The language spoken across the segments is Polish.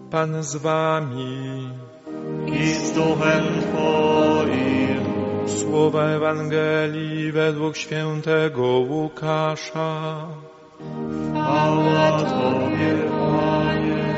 Pan z wami. I z duchem Twoim. Słowa Ewangelii według świętego Łukasza. Chwała Tobie, Panie.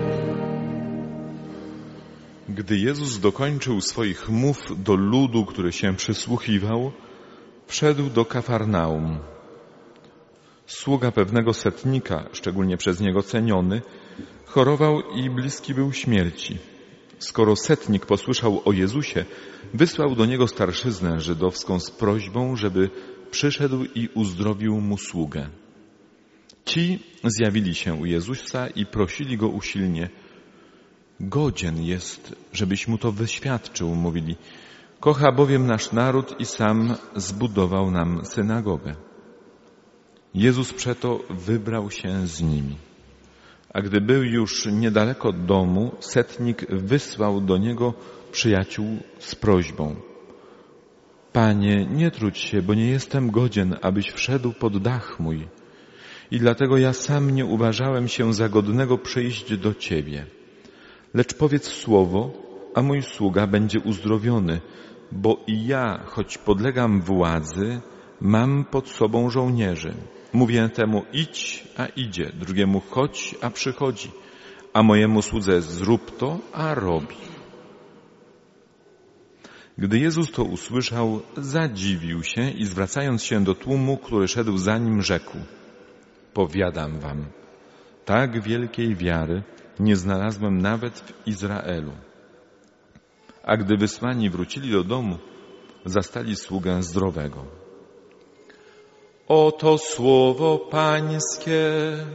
Gdy Jezus dokończył swoich mów do ludu, który się przysłuchiwał, wszedł do Kafarnaum. Sługa pewnego setnika, szczególnie przez niego ceniony, chorował i bliski był śmierci. Skoro setnik posłyszał o Jezusie, wysłał do niego starszyznę żydowską z prośbą, żeby przyszedł i uzdrowił mu sługę. Ci zjawili się u Jezusa i prosili go usilnie: godzien jest, żebyś mu to wyświadczył, mówili. Kocha bowiem nasz naród i sam zbudował nam synagogę. Jezus przeto wybrał się z nimi. A gdy był już niedaleko domu, setnik wysłał do niego przyjaciół z prośbą: Panie, nie trudź się, bo nie jestem godzien, abyś wszedł pod dach mój. I dlatego ja sam nie uważałem się za godnego przyjść do Ciebie. Lecz powiedz słowo, a mój sługa będzie uzdrowiony, bo i ja, choć podlegam władzy, mam pod sobą żołnierzy. Mówię temu: idź, a idzie, drugiemu: chodź, a przychodzi, a mojemu słudze: zrób to, a robi. Gdy Jezus to usłyszał, zadziwił się i zwracając się do tłumu, który szedł za nim, rzekł: powiadam wam, tak wielkiej wiary nie znalazłem nawet w Izraelu. A gdy wysłani wrócili do domu, zastali sługę zdrowego. Oto słowo Pańskie.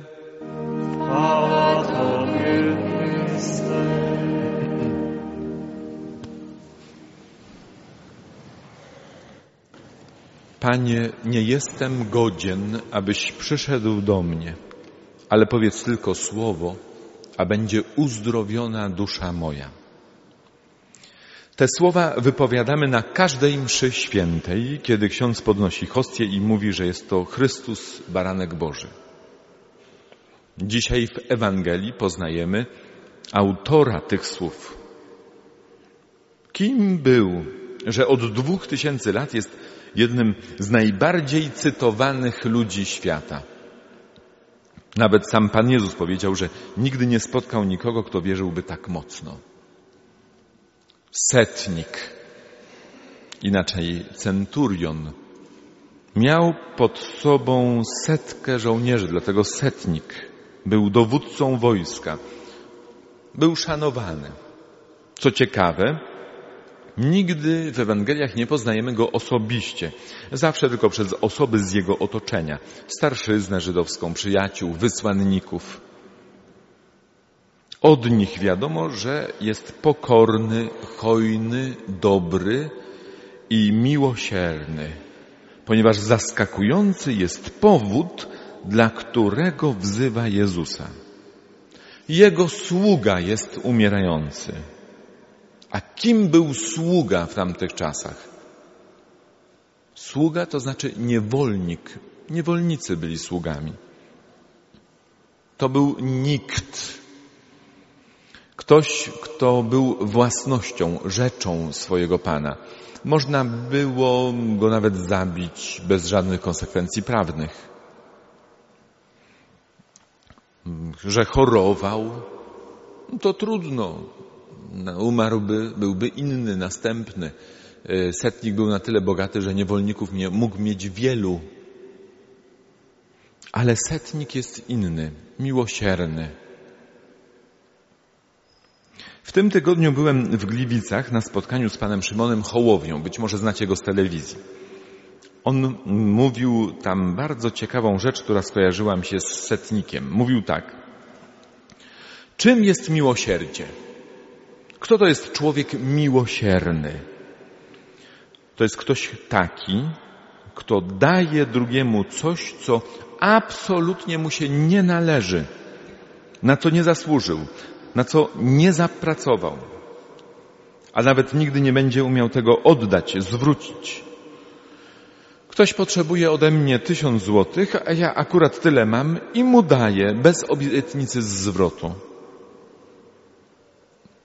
Chwała Tobie, Chryste. Panie, nie jestem godzien, abyś przyszedł do mnie, ale powiedz tylko słowo, a będzie uzdrowiona dusza moja. Te słowa wypowiadamy na każdej mszy świętej, kiedy ksiądz podnosi hostię i mówi, że jest to Chrystus, Baranek Boży. Dzisiaj w Ewangelii poznajemy autora tych słów. Kim był, że od 2000 lat jest jednym z najbardziej cytowanych ludzi świata. Nawet sam Pan Jezus powiedział, że nigdy nie spotkał nikogo, kto wierzyłby tak mocno. Setnik, inaczej centurion, miał pod sobą 100 żołnierzy, dlatego setnik był dowódcą wojska. Był szanowany. Co ciekawe, nigdy w Ewangeliach nie poznajemy go osobiście. Zawsze tylko przez osoby z jego otoczenia. Starszyznę żydowską, przyjaciół, wysłanników. Od nich wiadomo, że jest pokorny, hojny, dobry i miłosierny, ponieważ zaskakujący jest powód, dla którego wzywa Jezusa. Jego sługa jest umierający. A kim był sługa w tamtych czasach? Sługa to znaczy niewolnik. Niewolnicy byli sługami. To był nikt. Ktoś, kto był własnością, rzeczą swojego Pana. Można było go nawet zabić bez żadnych konsekwencji prawnych. Że chorował, to trudno. Umarłby, byłby inny, następny. Setnik był na tyle bogaty, że niewolników mógł mieć wielu. Ale setnik jest inny, miłosierny. W tym tygodniu byłem w Gliwicach na spotkaniu z panem Szymonem Hołownią. Być może znacie go z telewizji. On mówił tam bardzo ciekawą rzecz, która skojarzyła mi się z setnikiem. Mówił tak. Czym jest miłosierdzie? Kto to jest człowiek miłosierny? To jest ktoś taki, kto daje drugiemu coś, co absolutnie mu się nie należy, na co nie zasłużył, na co nie zapracował, a nawet nigdy nie będzie umiał tego oddać, zwrócić. Ktoś potrzebuje ode mnie 1000 złotych, a ja akurat tyle mam i mu daję bez obietnicy zwrotu.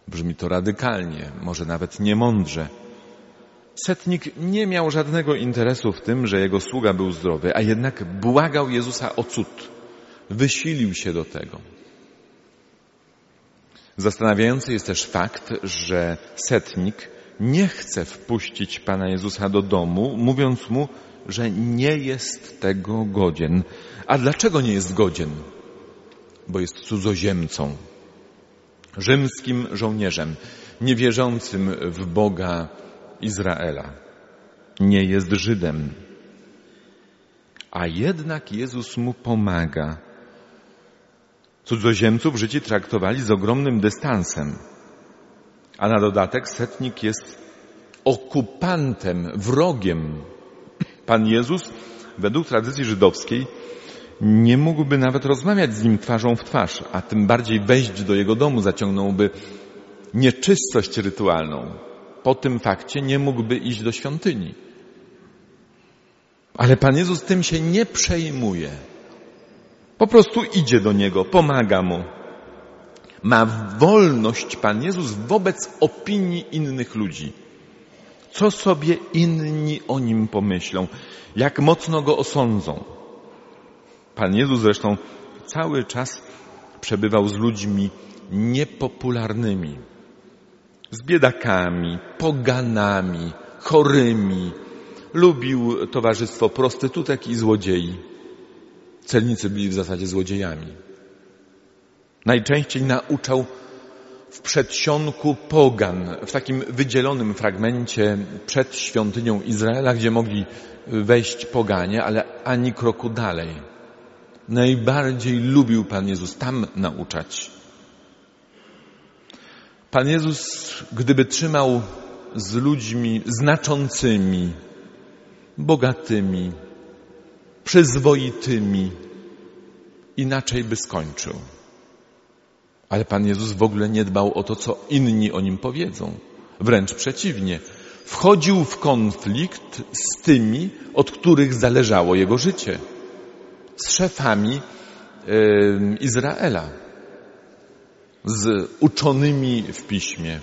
Brzmi to radykalnie, może nawet niemądrze. Setnik nie miał żadnego interesu w tym, że jego sługa był zdrowy, a jednak błagał Jezusa o cud. Wysilił się do tego. Zastanawiający jest też fakt, że setnik nie chce wpuścić Pana Jezusa do domu, mówiąc mu, że nie jest tego godzien. A dlaczego nie jest godzien? Bo jest cudzoziemcą, rzymskim żołnierzem, niewierzącym w Boga Izraela. Nie jest Żydem. A jednak Jezus mu pomaga. Cudzoziemców Żydzi traktowali z ogromnym dystansem. A na dodatek setnik jest okupantem, wrogiem. Pan Jezus, według tradycji żydowskiej, nie mógłby nawet rozmawiać z nim twarzą w twarz, a tym bardziej wejść do jego domu, zaciągnąłby nieczystość rytualną. Po tym fakcie nie mógłby iść do świątyni. Ale Pan Jezus tym się nie przejmuje. Po prostu idzie do niego, pomaga mu. Ma wolność Pan Jezus wobec opinii innych ludzi. Co sobie inni o nim pomyślą? Jak mocno go osądzą? Pan Jezus zresztą cały czas przebywał z ludźmi niepopularnymi. Z biedakami, poganami, chorymi. Lubił towarzystwo prostytutek i złodziei. Celnicy byli w zasadzie złodziejami. Najczęściej nauczał w przedsionku pogan, w takim wydzielonym fragmencie przed świątynią Izraela, gdzie mogli wejść poganie, ale ani kroku dalej. Najbardziej lubił Pan Jezus tam nauczać. Pan Jezus, gdyby trzymał z ludźmi znaczącymi, bogatymi, przyzwoitymi, inaczej by skończył. Ale Pan Jezus w ogóle nie dbał o to, co inni o nim powiedzą. Wręcz przeciwnie. Wchodził w konflikt z tymi, od których zależało jego życie. Z szefami Izraela. Z uczonymi w piśmie.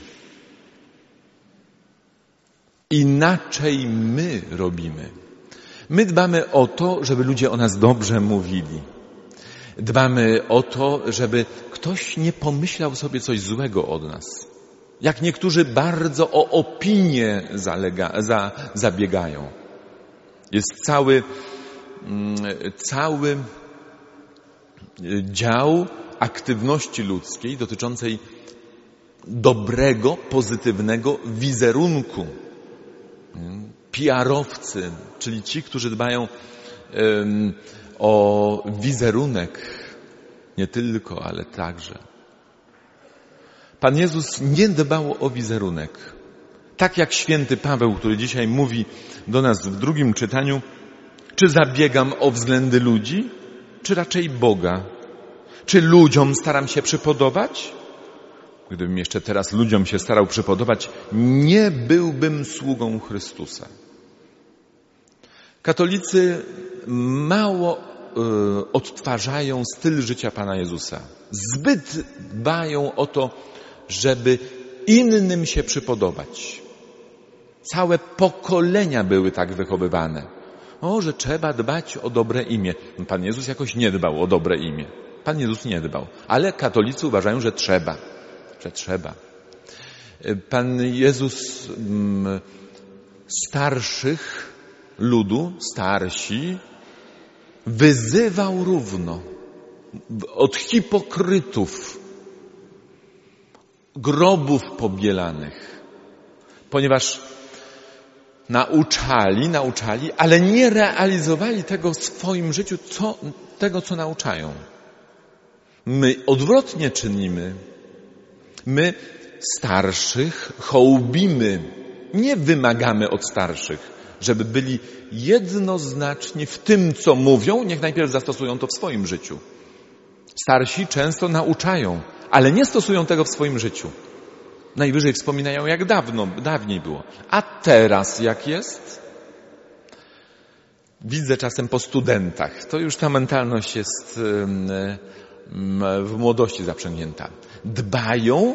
Inaczej my robimy. My dbamy o to, żeby ludzie o nas dobrze mówili. Dbamy o to, żeby ktoś nie pomyślał sobie coś złego od nas. Jak niektórzy bardzo o opinię zabiegają. Jest cały dział aktywności ludzkiej dotyczącej dobrego, pozytywnego wizerunku. PR-owcy, czyli ci, którzy dbają o wizerunek, nie tylko, ale także. Pan Jezus nie dbał o wizerunek. Tak jak święty Paweł, który dzisiaj mówi do nas w drugim czytaniu, czy zabiegam o względy ludzi, czy raczej Boga? Czy ludziom staram się przypodobać? Gdybym jeszcze teraz ludziom się starał przypodobać, nie byłbym sługą Chrystusa. Katolicy mało odtwarzają styl życia Pana Jezusa. Zbyt dbają o to, żeby innym się przypodobać. Całe pokolenia były tak wychowywane. Że trzeba dbać o dobre imię. Pan Jezus jakoś nie dbał o dobre imię. Pan Jezus nie dbał. Ale katolicy uważają, że trzeba. Pan Jezus starszych ludu, starsi, wyzywał równo od hipokrytów, grobów pobielanych, ponieważ nauczali, ale nie realizowali tego w swoim życiu, co nauczają. My odwrotnie czynimy. My starszych hołbimy, nie wymagamy od starszych, żeby byli jednoznaczni w tym, co mówią, niech najpierw zastosują to w swoim życiu. Starsi często nauczają, ale nie stosują tego w swoim życiu. Najwyżej wspominają, jak dawniej było. A teraz jak jest? Widzę czasem po studentach. To już ta mentalność jest w młodości zaprzęgnięta. Dbają,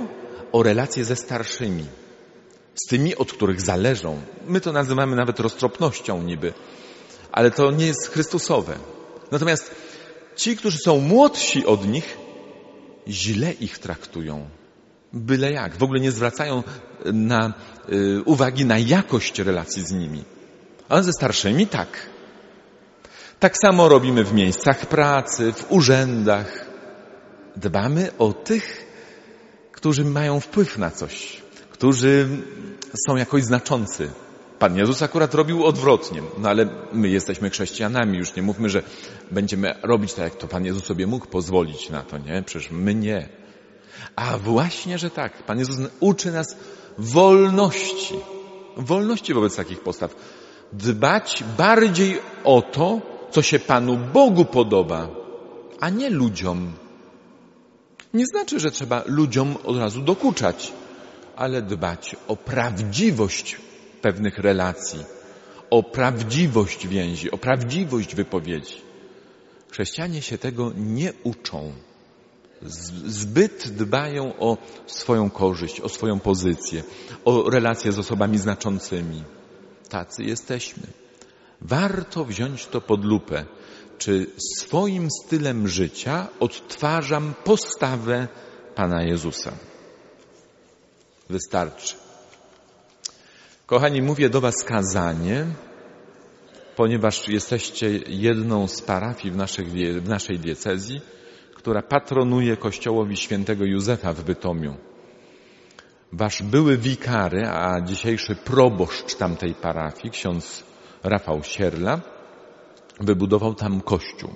o relacje ze starszymi, z tymi, od których zależą. My to nazywamy nawet roztropnością niby, ale to nie jest Chrystusowe. Natomiast ci, którzy są młodsi od nich, źle ich traktują. Byle jak. W ogóle nie zwracają uwagi na jakość relacji z nimi. Ale ze starszymi tak. Tak samo robimy w miejscach pracy, w urzędach. Dbamy o tych, którzy mają wpływ na coś, którzy są jakoś znaczący. Pan Jezus akurat robił odwrotnie, no ale my jesteśmy chrześcijanami, już nie mówmy, że będziemy robić tak, jak to Pan Jezus sobie mógł pozwolić na to, nie? Przecież my nie. A właśnie, że tak. Pan Jezus uczy nas wolności. Wolności wobec takich postaw. Dbać bardziej o to, co się Panu Bogu podoba, a nie ludziom. Nie znaczy, że trzeba ludziom od razu dokuczać, ale dbać o prawdziwość pewnych relacji, o prawdziwość więzi, o prawdziwość wypowiedzi. Chrześcijanie się tego nie uczą. Zbyt dbają o swoją korzyść, o swoją pozycję, o relacje z osobami znaczącymi. Tacy jesteśmy. Warto wziąć to pod lupę. Czy swoim stylem życia odtwarzam postawę Pana Jezusa? Wystarczy. Kochani, mówię do Was kazanie, ponieważ jesteście jedną z parafii w naszej diecezji, która patronuje kościołowi świętego Józefa w Bytomiu. Wasz były wikary, a dzisiejszy proboszcz tamtej parafii, ksiądz Rafał Sierla, wybudował tam kościół.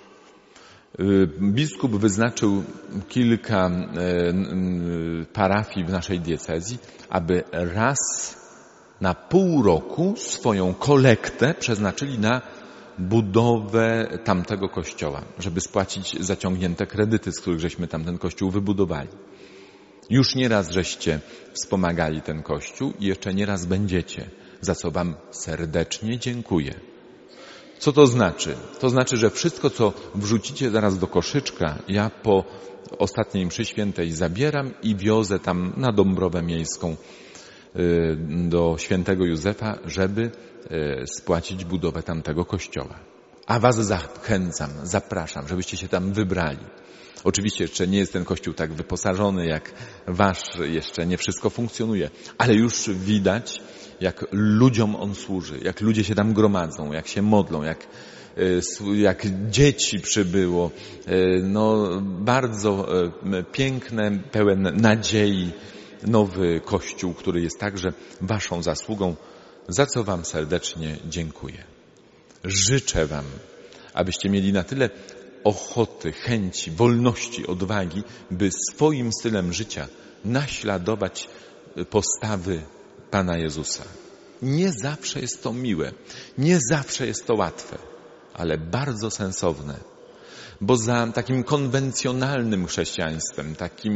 Biskup wyznaczył kilka parafii w naszej diecezji, aby raz na pół roku swoją kolektę przeznaczyli na budowę tamtego kościoła, żeby spłacić zaciągnięte kredyty, z których żeśmy tamten kościół wybudowali. Już nieraz żeście wspomagali ten kościół i jeszcze nieraz będziecie, za co Wam serdecznie dziękuję. Co to znaczy? To znaczy, że wszystko, co wrzucicie zaraz do koszyczka, ja po ostatniej mszy świętej zabieram i wiozę tam na Dąbrowę Miejską do świętego Józefa, żeby spłacić budowę tamtego kościoła. A Was zachęcam, zapraszam, żebyście się tam wybrali. Oczywiście jeszcze nie jest ten kościół tak wyposażony jak Wasz, jeszcze nie wszystko funkcjonuje, ale już widać, jak ludziom on służy, jak ludzie się tam gromadzą, jak się modlą, jak dzieci przybyło. No, bardzo piękny, pełen nadziei nowy kościół, który jest także Waszą zasługą, za co Wam serdecznie dziękuję. Życzę Wam, abyście mieli na tyle ochoty, chęci, wolności, odwagi, by swoim stylem życia naśladować postawy Pana Jezusa. Nie zawsze jest to miłe, nie zawsze jest to łatwe, ale bardzo sensowne. Bo za takim konwencjonalnym chrześcijaństwem,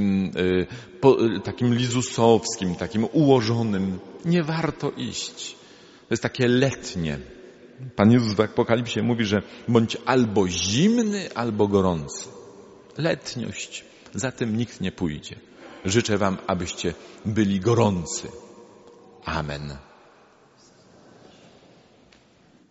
takim lizusowskim, takim ułożonym, nie warto iść. To jest takie letnie. Pan Jezus w Apokalipsie mówi, że bądź albo zimny, albo gorący. Letniość. Za tym nikt nie pójdzie. Życzę Wam, abyście byli gorący. Amen.